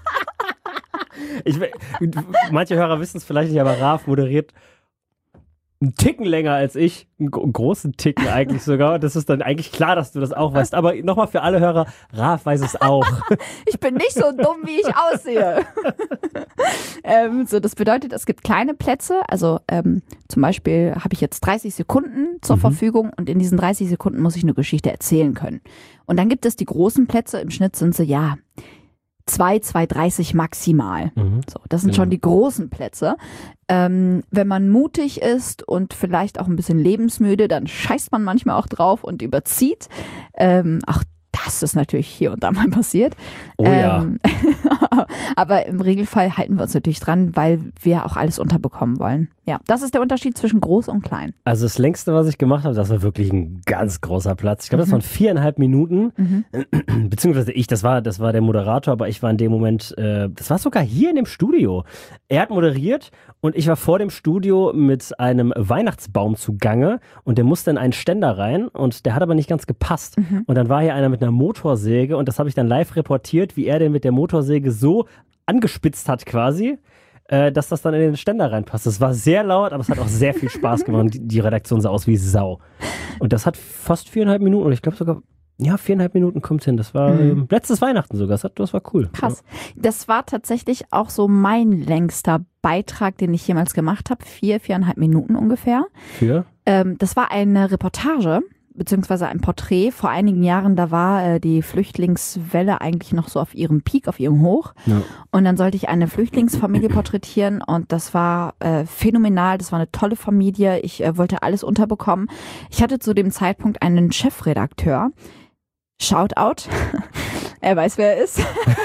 ich, manche Hörer wissen es vielleicht nicht, aber Raf moderiert einen Ticken länger als ich, einen großen Ticken eigentlich sogar. Das ist dann eigentlich klar, dass du das auch weißt. Aber nochmal für alle Hörer, Raf weiß es auch. Ich bin nicht so dumm, wie ich aussehe. ähm, so, das bedeutet, es gibt kleine Plätze. Also ähm, zum Beispiel habe ich jetzt dreißig Sekunden zur mhm. Verfügung und in diesen dreißig Sekunden muss ich eine Geschichte erzählen können. Und dann gibt es die großen Plätze. Im Schnitt sind sie, ja, zwei, zwei dreißig maximal. Mhm. So, das sind ja. schon die großen Plätze. Ähm, wenn man mutig ist und vielleicht auch ein bisschen lebensmüde, dann scheißt man manchmal auch drauf und überzieht. Ähm, auch das ist natürlich hier und da mal passiert. Oh ja. Ähm, aber im Regelfall halten wir uns natürlich dran, weil wir auch alles unterbekommen wollen. Ja, das ist der Unterschied zwischen groß und klein. Also das längste, was ich gemacht habe, das war wirklich ein ganz großer Platz. Ich glaube, das waren viereinhalb Minuten. Mhm. Beziehungsweise ich, das war, das war der Moderator, aber ich war in dem Moment, äh, das war sogar hier in dem Studio. Er hat moderiert und ich war vor dem Studio mit einem Weihnachtsbaum zugange und der musste in einen Ständer rein und der hat aber nicht ganz gepasst. Mhm. Und dann war hier einer mit einer Motorsäge und das habe ich dann live reportiert, wie er den mit der Motorsäge so angespitzt hat quasi, äh, dass das dann in den Ständer reinpasst. Das war sehr laut, aber es hat auch sehr viel Spaß gemacht. Die, die Redaktion sah aus wie Sau. Und das hat fast viereinhalb Minuten, oder ich glaube sogar, ja, viereinhalb Minuten kommt hin. Das war mhm. äh, letztes Weihnachten sogar. Das, hat, das war cool. Krass. Ja. Das war tatsächlich auch so mein längster Beitrag, den ich jemals gemacht habe. Vier, viereinhalb Minuten ungefähr. Für? Ähm, das war eine Reportage, beziehungsweise ein Porträt. Vor einigen Jahren, da war äh, die Flüchtlingswelle eigentlich noch so auf ihrem Peak, auf ihrem Hoch. Ja. Und dann sollte ich eine Flüchtlingsfamilie porträtieren und das war äh, phänomenal. Das war eine tolle Familie. Ich äh, wollte alles unterbekommen. Ich hatte zu dem Zeitpunkt einen Chefredakteur. Shoutout. Er weiß, wer er ist.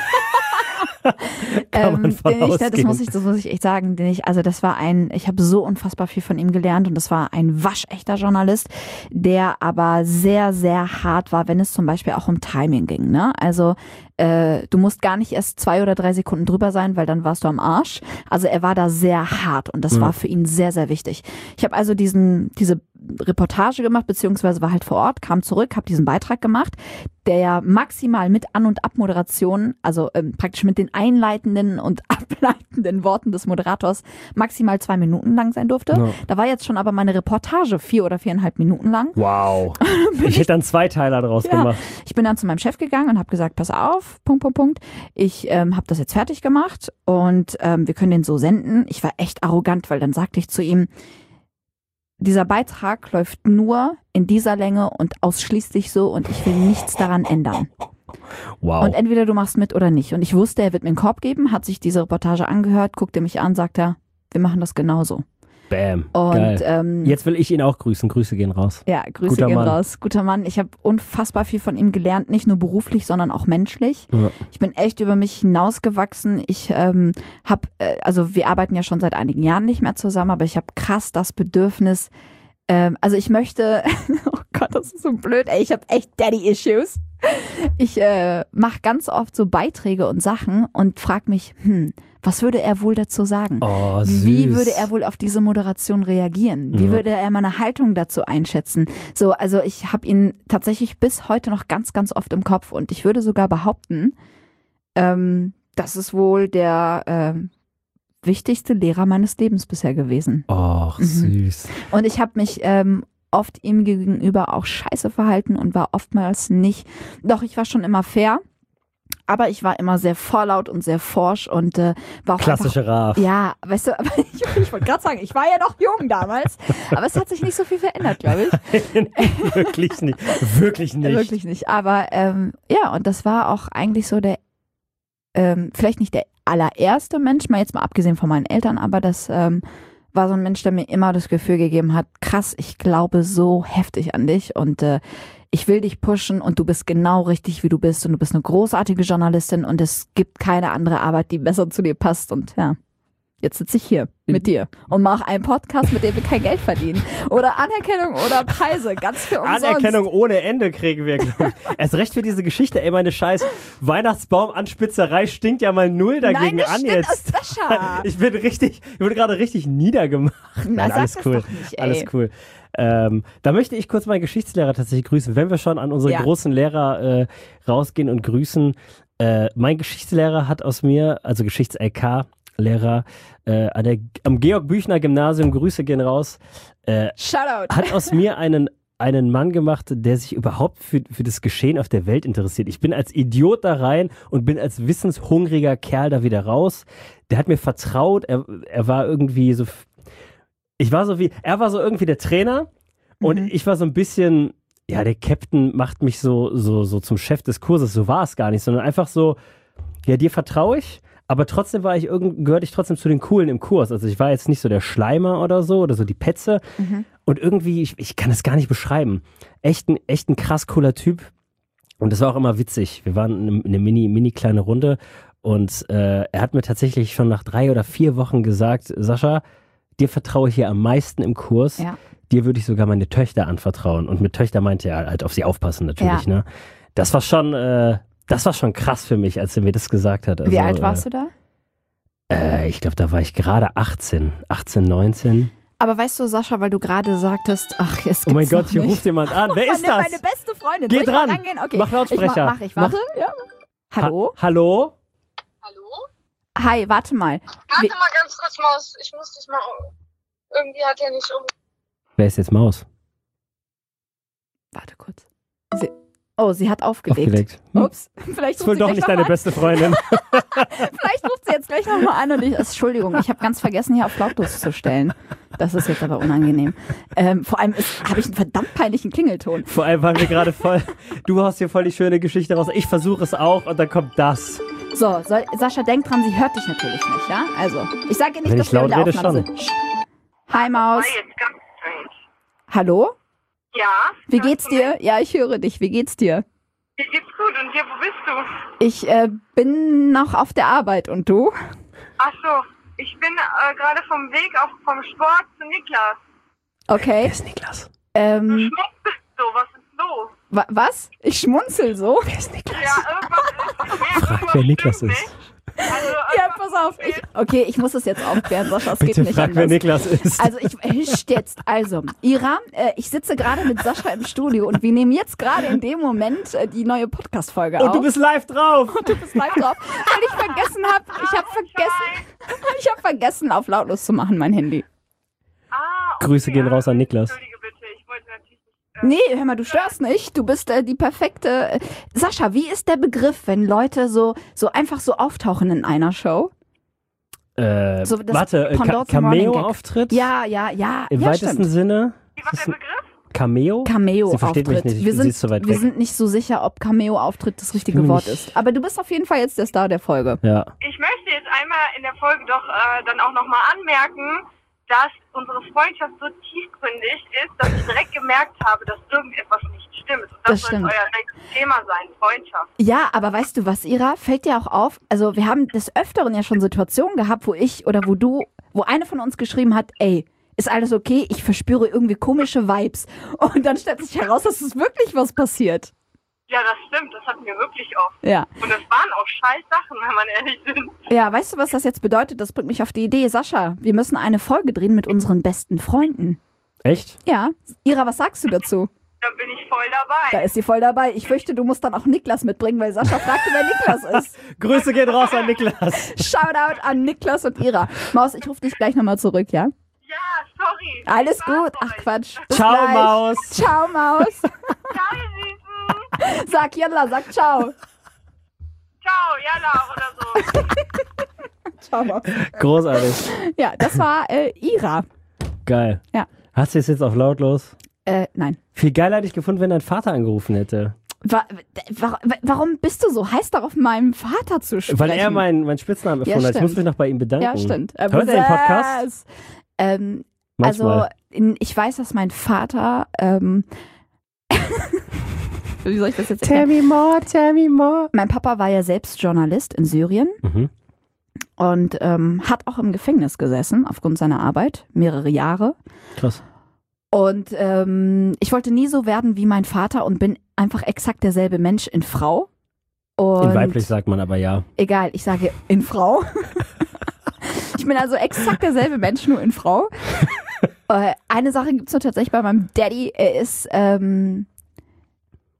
ähm, den ich, das muss ich, das muss ich echt sagen, den ich, also das war ein, ich habe so unfassbar viel von ihm gelernt und das war ein waschechter Journalist, der aber sehr, sehr hart war, wenn es zum Beispiel auch um Timing ging, ne? Also äh, du musst gar nicht erst zwei oder drei Sekunden drüber sein, weil dann warst du am Arsch. Also er war da sehr hart und das mhm. war für ihn sehr, sehr wichtig. Ich habe also diesen, diese Reportage gemacht, beziehungsweise war halt vor Ort, kam zurück, habe diesen Beitrag gemacht, der ja maximal mit An- und Abmoderation, also ähm, praktisch mit den einleitenden und ableitenden Worten des Moderators maximal zwei Minuten lang sein durfte. Ja. Da war jetzt schon aber meine Reportage vier oder viereinhalb Minuten lang. Wow. ich, ich hätte dann zwei Teiler draus ja, gemacht. Ich bin dann zu meinem Chef gegangen und habe gesagt, pass auf, Punkt, Punkt, Punkt. Ich ähm, habe das jetzt fertig gemacht und ähm, wir können den so senden. Ich war echt arrogant, weil dann sagte ich zu ihm, dieser Beitrag läuft nur in dieser Länge und ausschließlich so und ich will nichts daran ändern. Wow. Und entweder du machst mit oder nicht. Und ich wusste, er wird mir einen Korb geben, hat sich diese Reportage angehört, guckte mich an, sagt er, wir machen das genauso. Bam. Und Geil. Ähm, jetzt will ich ihn auch grüßen. Grüße gehen raus. Ja, Grüße Guter gehen Mann. raus. Guter Mann. Ich habe unfassbar viel von ihm gelernt, nicht nur beruflich, sondern auch menschlich. Ja. Ich bin echt über mich hinausgewachsen. Ich ähm, habe, äh, also wir arbeiten ja schon seit einigen Jahren nicht mehr zusammen, aber ich habe krass das Bedürfnis, ähm, also ich möchte, oh Gott, das ist so blöd, ey, ich habe echt Daddy-Issues. Ich äh, mache ganz oft so Beiträge und Sachen und frage mich, hm, was würde er wohl dazu sagen? Oh, süß. Wie würde er wohl auf diese Moderation reagieren? Wie ja. würde er meine Haltung dazu einschätzen? So, also ich habe ihn tatsächlich bis heute noch ganz, ganz oft im Kopf und ich würde sogar behaupten, ähm, das ist wohl der äh, wichtigste Lehrer meines Lebens bisher gewesen. Och, mhm. süß. Und ich habe mich ähm, oft ihm gegenüber auch scheiße verhalten und war oftmals nicht, doch ich war schon immer fair, aber ich war immer sehr vorlaut und sehr forsch und äh, war auch klassische Raf. Ja, weißt du, aber ich, ich wollte gerade sagen, ich war ja noch jung damals, aber es hat sich nicht so viel verändert, glaube ich. Wirklich nicht, wirklich nicht. Wirklich nicht, aber ähm, ja, und das war auch eigentlich so der, ähm, vielleicht nicht der allererste Mensch, mal jetzt mal abgesehen von meinen Eltern, aber das ähm, war so ein Mensch, der mir immer das Gefühl gegeben hat, krass, ich glaube so heftig an dich und äh, ich will dich pushen und du bist genau richtig, wie du bist und du bist eine großartige Journalistin und es gibt keine andere Arbeit, die besser zu dir passt und ja, jetzt sitze ich hier mit dir und mache einen Podcast, mit dem wir kein Geld verdienen oder Anerkennung oder Preise, ganz für umsonst. Anerkennung ohne Ende kriegen wir, glaube ich. Erst recht für diese Geschichte, ey, meine scheiß Weihnachtsbaum-Anspitzerei stinkt ja mal null dagegen Nein, an jetzt. Ich bin richtig, ich bin gerade richtig niedergemacht. Nein, Nein, alles cool, nicht, alles cool. Ähm, da möchte ich kurz meinen Geschichtslehrer tatsächlich grüßen, wenn wir schon an unsere ja. großen Lehrer äh, rausgehen und grüßen. Äh, mein Geschichtslehrer hat aus mir, also Geschichts-L K, Lehrer äh, an der, am Georg-Büchner-Gymnasium, Grüße gehen raus, äh, Shoutout. hat aus mir einen, einen Mann gemacht, der sich überhaupt für, für das Geschehen auf der Welt interessiert. Ich bin als Idiot da rein und bin als wissenshungriger Kerl da wieder raus. Der hat mir vertraut, er, er war irgendwie so, ich war so wie, er war so irgendwie der Trainer und Mhm. ich war so ein bisschen, ja, der Captain macht mich so, so, so zum Chef des Kurses, so war es gar nicht, sondern einfach so, ja, dir vertraue ich, aber trotzdem war ich irgend, gehörte ich trotzdem zu den Coolen im Kurs. Also ich war jetzt nicht so der Schleimer oder so, oder so die Petze. Mhm. Und irgendwie, ich, ich kann es gar nicht beschreiben. Echt ein, echt ein krass cooler Typ. Und das war auch immer witzig. Wir waren eine, eine mini, mini kleine Runde und äh, er hat mir tatsächlich schon nach drei oder vier Wochen gesagt, Sascha, dir vertraue ich hier am meisten im Kurs. Ja. Dir würde ich sogar meine Töchter anvertrauen. Und mit Töchter meinte er halt auf sie aufpassen natürlich. Ja. Ne? Das war schon, äh, das war schon krass für mich, als er mir das gesagt hat. Also, Wie alt warst du da? Äh, ich glaube, da war ich gerade achtzehn, achtzehn, neunzehn. Aber weißt du, Sascha, weil du gerade sagtest, ach, es Oh mein gibt's Gott, noch hier nicht. ruft jemand an. Wer ist meine, das? Meine beste Freundin. Geh Soll ich mal dran. rangehen? Okay. Mach Lautsprecher. Ich mach, mach ich, warte. Ja. Hallo? Ha Hallo? Hallo? Hi, warte mal. Warte Wie- mal ganz kurz, Maus. Ich muss dich mal. Irgendwie hat er nicht um. Wer ist jetzt Maus? Warte kurz. Sie, oh, sie hat aufgelegt. Aufgelegt. Hm. Ups, vielleicht Ist ruft wohl sie doch gleich nicht noch deine an. beste Freundin. Vielleicht ruft sie jetzt gleich nochmal an und ich, Entschuldigung, ich habe ganz vergessen, hier auf lautlos zu stellen. Das ist jetzt aber unangenehm. Ähm, vor allem habe ich einen verdammt peinlichen Klingelton. Vor allem waren wir gerade voll, du hast hier voll die schöne Geschichte raus. Ich versuche es auch und dann kommt das. So, soll, Sascha, denk dran, sie hört dich natürlich nicht, ja? Also, ich sage ihr nicht, Wenn dass ich wir laut in der rede, Aufnahme schon. sind. Hi, Maus. War jetzt ganz strange. Hallo? Ja? Wie hörst geht's du mich? dir? Ja, ich höre dich. Wie geht's dir? Mir geht's gut. Und dir, wo bist du? Ich äh, bin noch auf der Arbeit und du? Ach so. Ich bin äh, gerade vom Weg auf, vom Sport zu Niklas. Okay. ist Niklas? Du Ähm, schmunzelst so. Was ist los? wa was? Ich schmunzel so? Wer ist Niklas? Ja, irgendwas ist. Nee, Frag, irgendwas wer Niklas stimmt ist. nicht. Also, Ja, irgendwas pass auf. Ich, okay, ich muss es jetzt aufklären, Sascha. Es geht Bitte nicht frag, wer anders. Niklas ist. Also ich hischt jetzt. Also, Ira, äh, ich sitze gerade mit Sascha im Studio und wir nehmen jetzt gerade in dem Moment äh, die neue Podcast-Folge auf. Und du bist live drauf. Du bist live drauf, weil ich vergessen habe, ich habe vergessen, ich habe vergessen, auf lautlos zu machen, mein Handy. Ah, okay. Grüße gehen raus an Niklas. Entschuldige bitte. Ich wollte natürlich nicht. Äh, Nee, hör mal, du störst nicht. Du bist äh, die perfekte. Äh, Sascha, wie ist der Begriff, wenn Leute so, so einfach so auftauchen in einer Show? Äh, So, das warte, äh, Ka Pendant zum Running Gag. Cameo-Auftritt? Ja, ja, ja. Im ja, weitesten stimmt. Sinne? Wie war Ist der das ein Begriff? Cameo? Cameo-Auftritt. Sie versteht mich nicht, ich- wir sie sind, ist zu weit wir weg. sind nicht so sicher, ob Cameo-Auftritt das richtige bin mir Wort nicht- ist. Aber du bist auf jeden Fall jetzt der Star der Folge. Ja. Ich möchte jetzt einmal in der Folge doch äh, dann auch nochmal anmerken, dass unsere Freundschaft so tiefgründig ist, dass ich direkt gemerkt habe, dass irgendetwas nicht stimmt. Und Das das, soll stimmt. euer nächstes Thema sein, Freundschaft. Ja, aber weißt du was, Ira? Fällt dir auch auf? Also wir haben des Öfteren ja schon Situationen gehabt, wo ich oder wo du, wo eine von uns geschrieben hat, ey, ist alles okay? Ich verspüre irgendwie komische Vibes. Und dann stellt sich heraus, dass es wirklich was passiert. Ja, das stimmt, das hatten wir wirklich oft. Ja. Und das waren auch scheiß Sachen, wenn man ehrlich ist. Ja, weißt du, was das jetzt bedeutet? Das bringt mich auf die Idee. Sascha, wir müssen eine Folge drehen mit unseren besten Freunden. Echt? Ja. Ira, was sagst du dazu? Da bin ich voll Da dabei. ist sie voll dabei. Ich fürchte, du musst dann auch Niklas mitbringen, weil Sascha fragte, wer Niklas ist. Grüße gehen raus an Niklas. Shoutout an Niklas und Ira. Maus, ich rufe dich gleich nochmal zurück, ja? Ja, sorry. Alles Spaß gut. euch. Ach Quatsch. Bis Ciao, gleich. Maus. Ciao, Maus. Ciao, ihr Süßen. Sag Jalla, sag ciao. Ciao, Jalla oder so. Ciao, Maus. Großartig. Ja, das war äh, Ira. Geil. Ja. Hast du es jetzt auf lautlos? Äh, nein. Viel geiler hätte ich gefunden, wenn dein Vater angerufen hätte. Wa wa warum bist du so heiß darauf, meinem Vater zu sprechen? Weil er meinen mein Spitznamen Ja, erfunden hat. Ich muss stimmt. mich noch bei ihm bedanken. Ja, stimmt. Äh, Hört er den Podcast? Yes. Ähm, also, Manchmal. in, ich weiß, dass mein Vater. Ähm, Wie soll ich das jetzt erklären? me more, tell me more. Mein Papa war ja selbst Journalist in Syrien Mhm. und ähm, hat auch im Gefängnis gesessen aufgrund seiner Arbeit, mehrere Jahre. Krass. Und ähm, ich wollte nie so werden wie mein Vater und bin einfach exakt derselbe Mensch in Frau. Und In weiblich sagt man aber ja. Egal, ich sage in Frau. Ich bin also exakt derselbe Mensch, nur in Frau. Äh, eine Sache gibt es nur tatsächlich bei meinem Daddy. Er ist, ähm,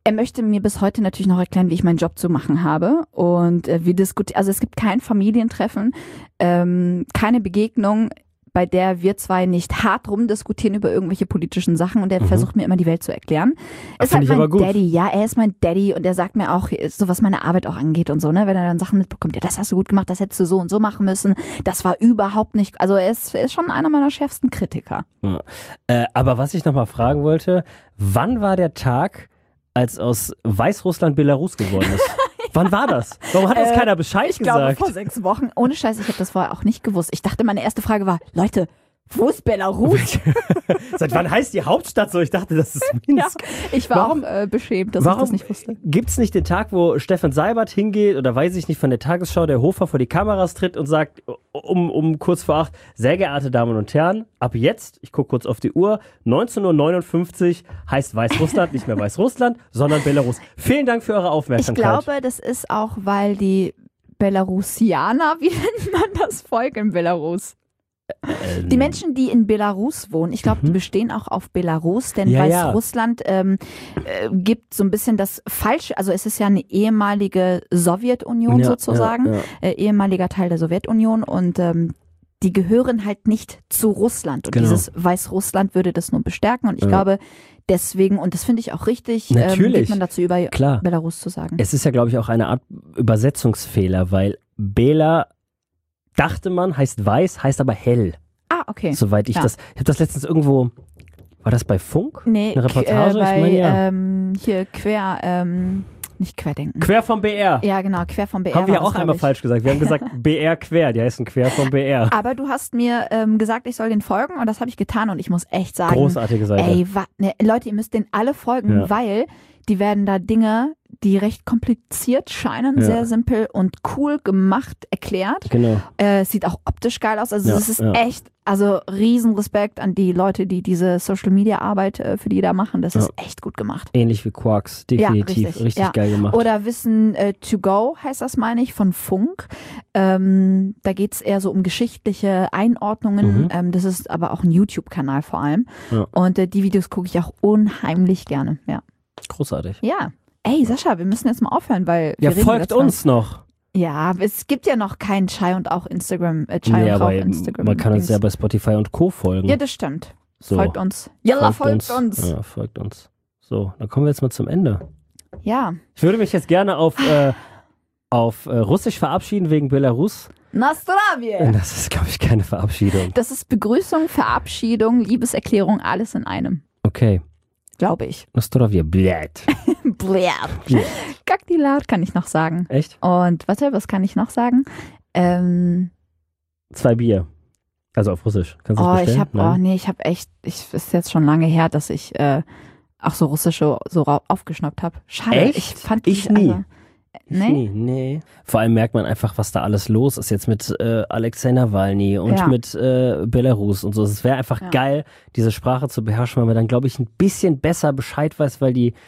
er möchte mir bis heute natürlich noch erklären, wie ich meinen Job zu machen habe. Und äh, wir diskutieren, also es gibt kein Familientreffen, ähm, keine Begegnung, bei der wir zwei nicht hart rumdiskutieren über irgendwelche politischen Sachen und er mhm. versucht mir immer die Welt zu erklären. Das ist halt ich mein aber gut. Daddy, ja, er ist mein Daddy und er sagt mir auch, so was meine Arbeit auch angeht und so, ne, wenn er dann Sachen mitbekommt, ja, das hast du gut gemacht, das hättest du so und so machen müssen, das war überhaupt nicht, also er ist, er ist schon einer meiner schärfsten Kritiker. Ja. Äh, aber was ich nochmal fragen wollte, wann war der Tag, als aus Weißrussland Belarus geworden ist? Wann war das? Warum hat uns äh, keiner Bescheid ich gesagt? Ich glaube vor sechs Wochen. Ohne Scheiß, ich habe das vorher auch nicht gewusst. Ich dachte, meine erste Frage war, Leute, wo ist Belarus? Seit wann heißt die Hauptstadt so? Ich dachte, das ist Minsk. Ja, ich war warum, auch äh, beschämt, dass ich das nicht wusste. Gibt es nicht den Tag, wo Stefan Seibert hingeht oder weiß ich nicht, von der Tagesschau der Hofer vor die Kameras tritt und sagt, um, um kurz vor acht, sehr geehrte Damen und Herren, ab jetzt, ich gucke kurz auf die Uhr, neunzehn Uhr neunundfünfzig heißt Weißrussland nicht mehr Weißrussland, sondern Belarus. Vielen Dank für eure Aufmerksamkeit. Ich glaube, das ist auch, weil die Belarusianer, wie nennt man das Volk in Belarus? Ähm. Die Menschen, die in Belarus wohnen, ich glaube, mhm. die bestehen auch auf Belarus, denn ja, Weißrussland ja. ähm, äh, gibt so ein bisschen das falsche, also es ist ja eine ehemalige Sowjetunion ja, sozusagen, ja, ja. Äh, ehemaliger Teil der Sowjetunion und ähm, die gehören halt nicht zu Russland und genau. dieses Weißrussland würde das nur bestärken und ich ja. glaube, deswegen, und das finde ich auch richtig, ähm, geht man dazu über Klar. Belarus zu sagen. Es ist ja, glaube ich, auch eine Art Übersetzungsfehler, weil Bela dachte man, heißt weiß, heißt aber hell. Ah, okay. Soweit ich ja. das, ich habe das letztens irgendwo, war das bei Funk? Nee, eine Reportage? Äh, bei, ich meine, ja. ähm, hier quer, ähm, nicht querdenken. Quer vom B R. Ja, genau, quer vom B R. Haben wir auch einmal falsch gesagt. Wir haben gesagt B R quer, die heißen quer vom B R. Aber du hast mir ähm, gesagt, ich soll den folgen und das habe ich getan und ich muss echt sagen. Großartige Seite. Ey, wa- ne, Leute, ihr müsst den alle folgen, ja. weil die werden da Dinge, die recht kompliziert scheinen, ja. sehr simpel und cool gemacht erklärt. Genau. Äh, sieht auch optisch geil aus. Also ja, es ist ja. echt, also riesen Respekt an die Leute, die diese Social-Media-Arbeit äh, für die da machen. Das ja. ist echt gut gemacht. Ähnlich wie Quarks, definitiv. Ja, richtig, richtig ja. geil gemacht. Oder Wissen äh, to go heißt das, meine ich, von Funk. Ähm, da geht es eher so um geschichtliche Einordnungen. Mhm. Ähm, das ist aber auch ein YouTube-Kanal vor allem. Ja. Und äh, die Videos gucke ich auch unheimlich gerne. Ja. Großartig. Ja. Ey, Sascha, wir müssen jetzt mal aufhören, weil ja, folgt uns noch. Ja, es gibt ja noch keinen Chai und auch Instagram, äh, Chai nee, und Rauch Instagram. Man kann uns ja bei Spotify und Co. folgen. Ja, das stimmt. So. Folgt uns. Jalla, folgt, folgt uns. uns. Ja, folgt uns. So, dann kommen wir jetzt mal zum Ende. Ja. Ich würde mich jetzt gerne auf, äh, auf äh, Russisch verabschieden wegen Belarus. Nastravie! Das ist, glaube ich, keine Verabschiedung. Das ist Begrüßung, Verabschiedung, Liebeserklärung, alles in einem. Okay. Glaube ich. Nastravie, blät. Blät. Kaktilat kann ich noch sagen. Echt? Und warte, was kann ich noch sagen? Ähm, Zwei Bier. Also auf Russisch. Kannst du oh, das bestellen? ich hab, oh nee, ich habe echt, ich ist jetzt schon lange her, dass ich äh, auch so russische so aufgeschnappt habe. Schade. Echt? Ich fand ich die, nie. Also, Ich nee? nie, nee. Vor allem merkt man einfach, was da alles los ist jetzt mit äh, Alexei Nawalny und ja. mit äh, Belarus und so. Es wäre einfach ja. geil, diese Sprache zu beherrschen, weil man dann, glaube ich, ein bisschen besser Bescheid weiß, weil die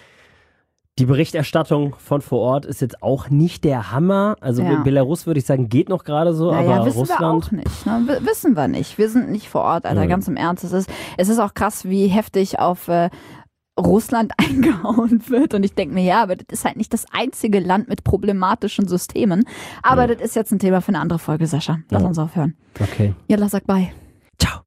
Die Berichterstattung von vor Ort ist jetzt auch nicht der Hammer. Also ja. Belarus würde ich sagen, geht noch gerade so, naja, aber wissen Russland... wir auch nicht. Ne? W- wissen wir nicht. Wir sind nicht vor Ort, Alter, ja. ganz im Ernst. Es ist, es ist auch krass, wie heftig auf äh, Russland eingehauen wird. Und ich denke mir, ja, aber das ist halt nicht das einzige Land mit problematischen Systemen. Aber ja. das ist jetzt ein Thema für eine andere Folge, Sascha. Lass ja. uns aufhören. Okay. Ja, lass sag bye. Ciao.